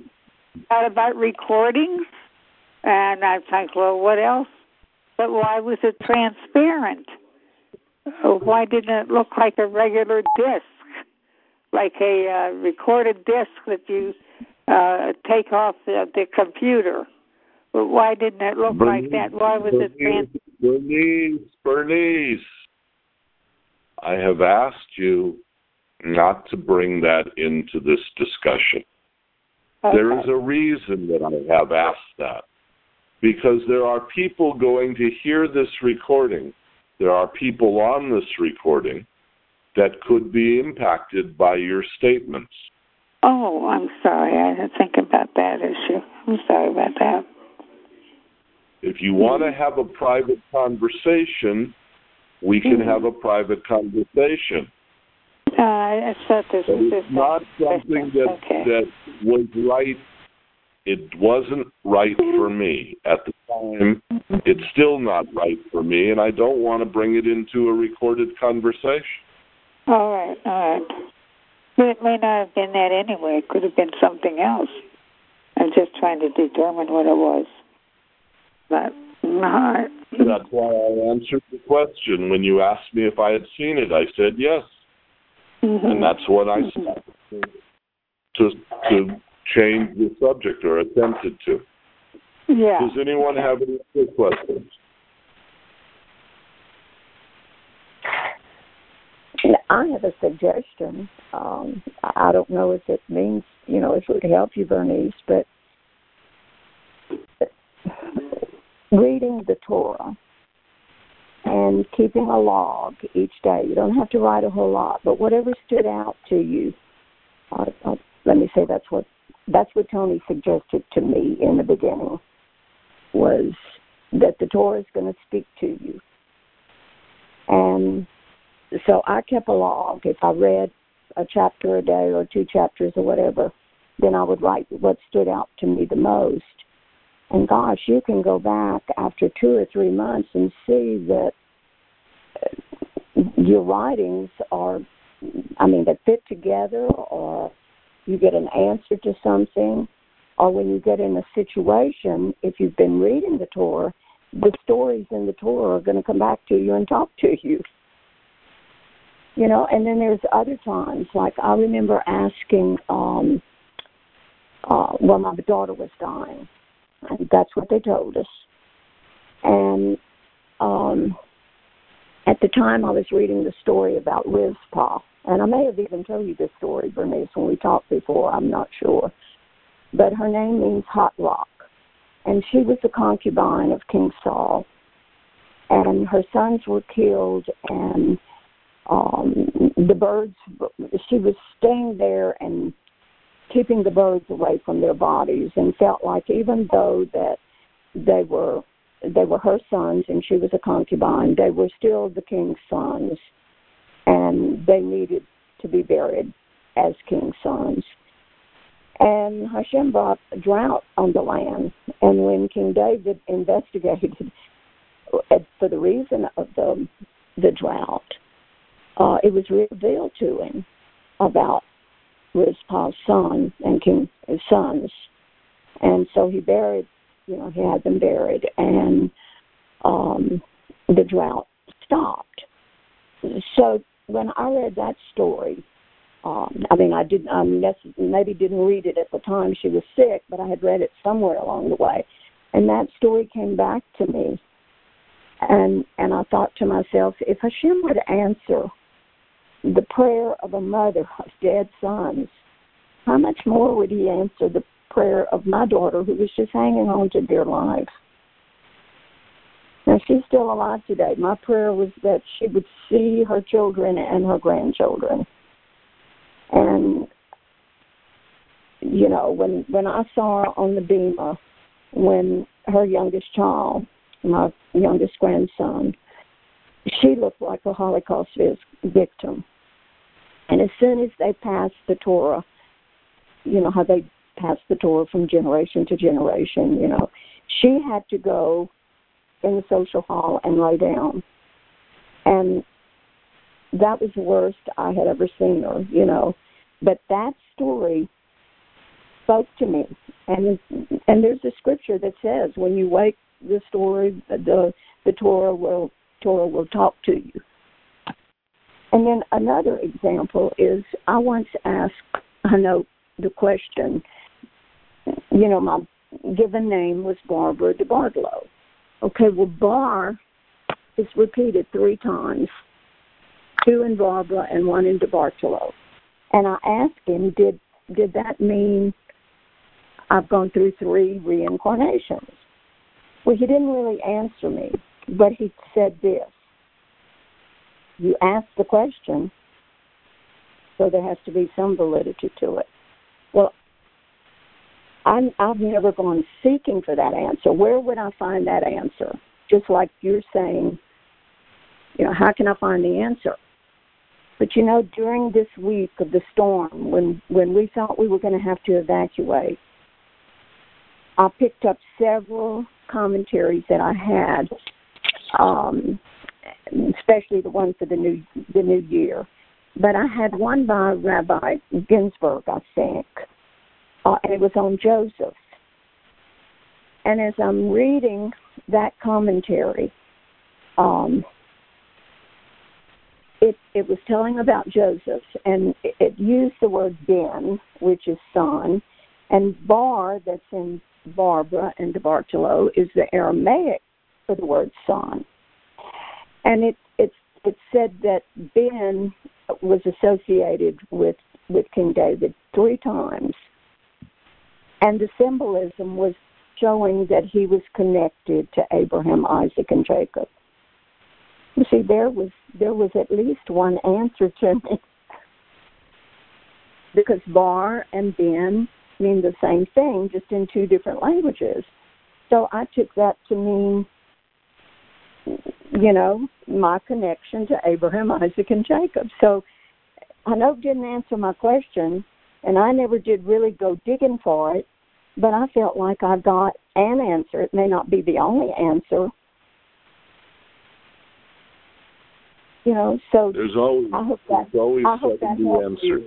C: about recordings, and I think, well, what else? But why was it transparent? Why didn't it look like a regular disc, like a recorded disc that you take off the computer? But why didn't it look like that? Why was it transparent?
A: Bernice, I have asked you not to bring that into this discussion.
C: Okay.
A: There is a reason that I have asked that. Because there are people going to hear this recording. There are people on this recording that could be impacted by your statements.
C: Oh, I'm sorry. I didn't think about that issue. I'm sorry about that.
A: If you want to have a private conversation, we can have a private conversation.
C: I thought this was
A: not something that was right. It wasn't right for me at the time. It's still not right for me, and I don't want to bring it into a recorded conversation.
C: All right. But it may not have been that anyway. It could have been something else. I'm just trying to determine what it was. But not.
A: That's why I answered the question. When you asked me if I had seen it, I said yes. And that's what I said to change the subject, or attempted to.
C: Yeah.
A: Does anyone have any other questions?
D: I have a suggestion. I don't know if it means, if it would help you, Bernice, but reading the Torah and keeping a log each day. You don't have to write a whole lot, but whatever stood out to you. Let me say that's what Tony suggested to me in the beginning, was that the Torah is going to speak to you. And so I kept a log. If I read a chapter a day or 2 chapters or whatever, then I would write what stood out to me the most. And gosh, you can go back after 2 or 3 months and see that your writings are, they fit together, or you get an answer to something, or when you get in a situation, if you've been reading the Torah, the stories in the Torah are going to come back to you and talk to you. And then there's other times, like I remember asking, my daughter was dying, and that's what they told us. And at the time I was reading the story about Rizpah, and I may have even told you this story, Bernice, when we talked before, I'm not sure. But her name means hot rock. And she was a concubine of King Saul. And her sons were killed, and the birds, she was staying there and keeping the birds away from their bodies, and felt like even though that they were her sons and she was a concubine, they were still the king's sons, and they needed to be buried as king's sons. And Hashem brought a drought on the land, and when King David investigated for the reason of the drought, it was revealed to him about Rizpah's son and King's sons. And so he buried, he had them buried, and the drought stopped. So when I read that story, I maybe didn't read it at the time she was sick, but I had read it somewhere along the way. And that story came back to me. And I thought to myself, if Hashem would answer the prayer of a mother of dead sons, how much more would he answer the prayer of my daughter, who was just hanging on to dear life? Now, she's still alive today. My prayer was that she would see her children and her grandchildren. And, when I saw her on the bema, when her youngest child, my youngest grandson, she looked like a Holocaust victim. And as soon as they passed the Torah, how they passed the Torah from generation to generation, she had to go in the social hall and lay down. And that was the worst I had ever seen her, But that story spoke to me. And there's a scripture that says, when you wake the story, the Torah will talk to you. And then another example is, I once asked, the question, my given name was Barbara DeBartolo. Okay, well, Bar is repeated 3 times, 2 in Barbara and 1 in DeBartolo. And I asked him, did that mean I've gone through 3 reincarnations? Well, he didn't really answer me, but he said this: you asked the question, so there has to be some validity to it. Well, I've never gone seeking for that answer. Where would I find that answer? Just like you're saying, how can I find the answer? But, during this week of the storm, when we thought we were going to have to evacuate, I picked up several commentaries that I had, especially the one for the new year. But I had one by Rabbi Ginsburg, I think, and it was on Joseph. And as I'm reading that commentary, it was telling about Joseph, and it used the word Ben, which is son, and Bar, that's in Barbara and DeBartolo, is the Aramaic for the word son. And it said that Ben was associated with King David 3 times. And the symbolism was showing that he was connected to Abraham, Isaac, and Jacob. You see, there was at least one answer to me. Because Bar and Ben mean the same thing, just in 2 different languages. So I took that to mean, my connection to Abraham, Isaac, and Jacob. So I know it didn't answer my question, and I never did really go digging for it, but I felt like I got an answer. It may not be the only answer. So
A: there's always the answer.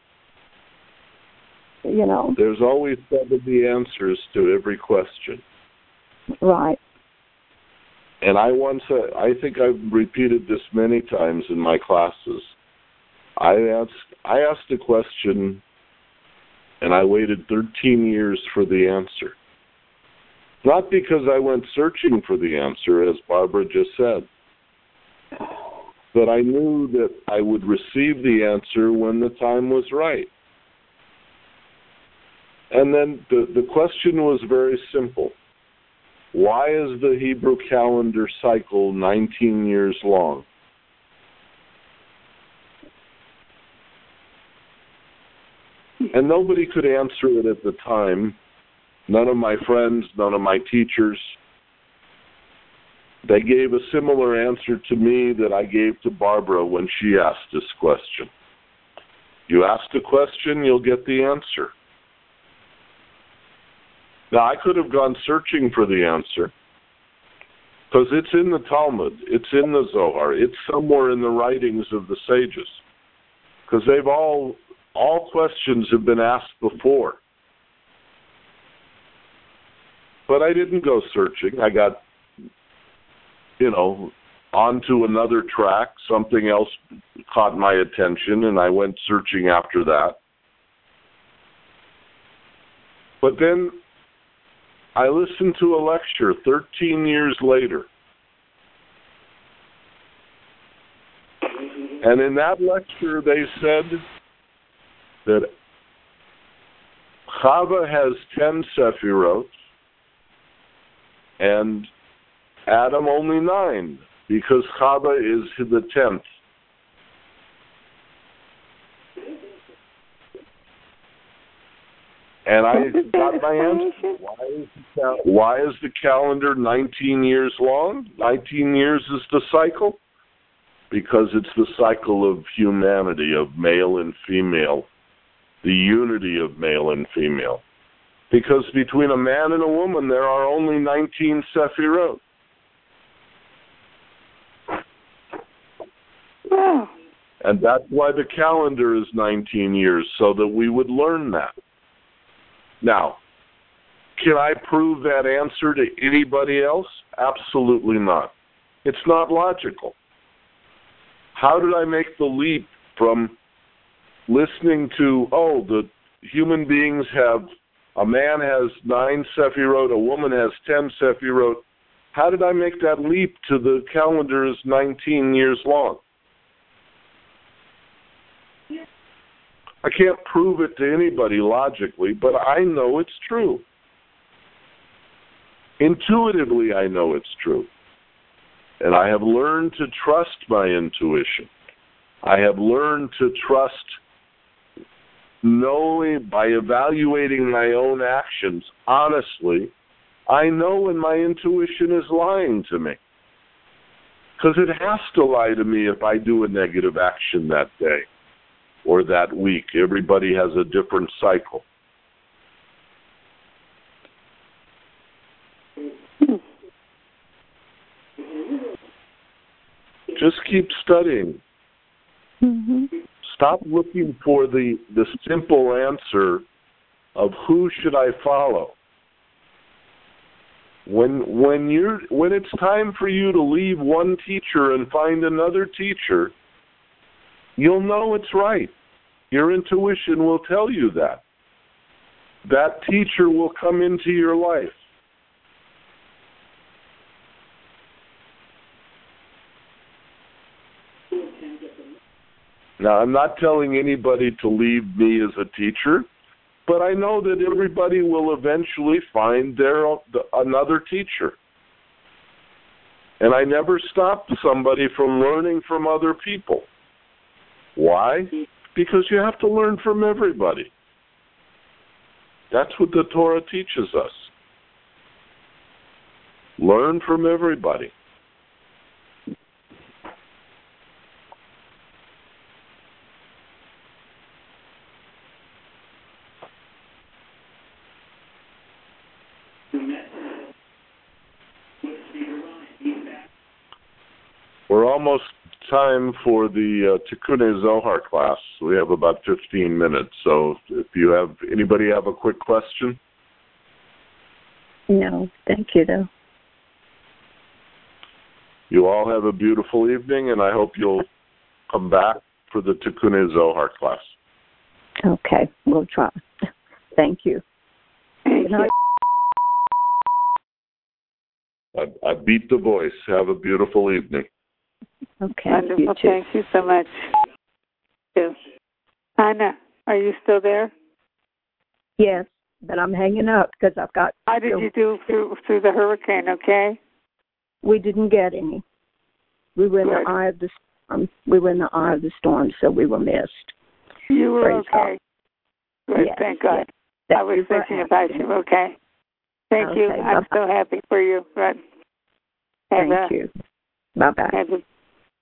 A: There's always 70 answers to every question.
D: Right.
A: And I think I've repeated this many times in my classes. I asked a question, and I waited 13 years for the answer. Not because I went searching for the answer, as Barbara just said, but I knew that I would receive the answer when the time was right. And then the question was very simple. Why is the Hebrew calendar cycle 19 years long? And nobody could answer it at the time. None of my friends, none of my teachers. They gave a similar answer to me that I gave to Barbara when she asked this question. You ask a question, you'll get the answer. Now, I could have gone searching for the answer, because it's in the Talmud, it's in the Zohar, it's somewhere in the writings of the sages, because they've all questions have been asked before. But I didn't go searching. I got, onto another track. Something else caught my attention, and I went searching after that. But then I listened to a lecture 13 years later. And in that lecture, they said that Chava has 10 Sefirot and Adam only 9, because Chava is the 10th. And I got my answer. Why is the calendar 19 years long? 19 years is the cycle? Because it's the cycle of humanity, of male and female, the unity of male and female. Because between a man and a woman, there are only 19 Sefirot.
C: Wow.
A: And that's why the calendar is 19 years, so that we would learn that.
E: Now, can I prove that answer to anybody else? Absolutely not. It's not logical. How did I make the leap from listening to, the human beings have, a man has 9 Sefirot, a woman has 10 Sefirot. How did I make that leap to the calendar is 19 years long? I can't prove it to anybody logically, but I know it's true. Intuitively, I know it's true. And I have learned to trust my intuition. I have learned to trust knowing by evaluating my own actions honestly. I know when my intuition is lying to me. Because it has to lie to me if I do a negative action that day or that week. Everybody has a different cycle. Just keep studying.
D: Mm-hmm.
E: Stop looking for the simple answer of who should I follow. When it's time for you to leave one teacher and find another teacher, you'll know it's right. Your intuition will tell you that. That teacher will come into your life. Now, I'm not telling anybody to leave me as a teacher, but I know that everybody will eventually find another teacher. And I never stopped somebody from learning from other people. Why? Because you have to learn from everybody. That's what the Torah teaches us. Learn from everybody. We're almost time for the Tikkunei Zohar class. We have about 15 minutes. So if anybody have a quick question?
D: No, thank you, though.
E: You all have a beautiful evening, and I hope you'll come back for the Tikkunei Zohar class.
D: Okay, we'll try. Thank you.
C: Thank you.
E: I beat the voice. Have a beautiful evening.
D: Okay.
C: Wonderful. Thank you so much. Thank you. Anna, are you still there?
D: Yes, but I'm hanging up because I've got.
C: How did you do through the hurricane? Okay.
D: We didn't get any. We were in
C: Good.
D: the eye of the storm. So we were missed.
C: You were
D: Praise
C: okay.
D: God.
C: Good.
D: Yes,
C: Thank God.
D: yes.
C: I was thinking about you. Okay. Thank you. I'm so happy for you. Good.
D: Thank you. Bye-bye.
C: Have a